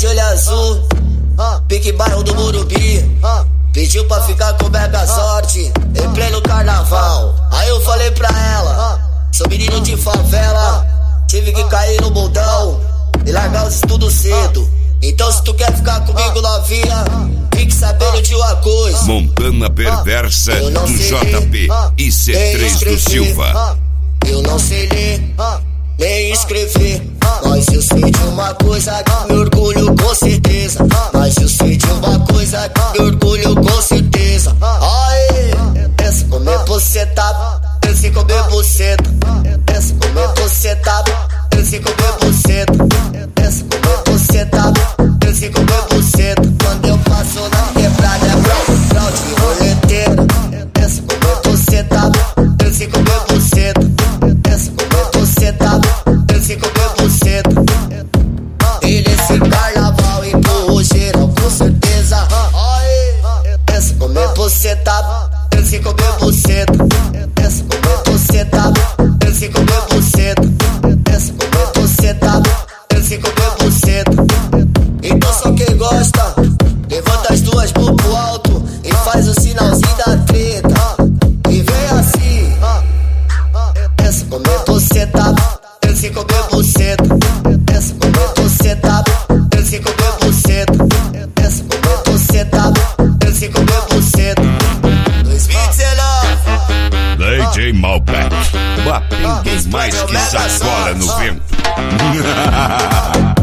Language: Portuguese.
de olho azul, pique bairro do Murubi. Pediu pra ficar com mega sorte em pleno carnaval. Aí eu falei pra ela, sou menino de favela, tive que cair no bundão e largar os estudos cedo. Então se tu quer ficar comigo novinha, fique sabendo de uma coisa: Montana Perversa do JP e C3 do Silva. Eu não sei ler nem escrever, mas eu sei de uma coisa que me orgulho com certeza. Mas eu sei de uma coisa que me orgulho com certeza. Aê, essa comer buceta, esse comer buceta, essa comer buceta, esse comer buceta, essa comer buceta, esse comer buceta. Quando eu passo na quebrada é brau de roleteira. Essa comer buceta, esse comer buceta, essa comer buceta, esse comer buceta. E nesse carnaval empurro geral com certeza. Essa comer buceta, esse comer buceta, essa comer buceta, esse comer buceta, essa comer buceta, esse comer buceta. Então só quem gosta, levanta as duas mãos pro alto e faz o sinalzinho da treta. E vem assim, essa comer buceta, esse comer buceta, essa comer buceta, esse comer buceta, essa comer buceta, esse comer buceta. 2019 DJ Malbec, batendo mais que sacola no vento.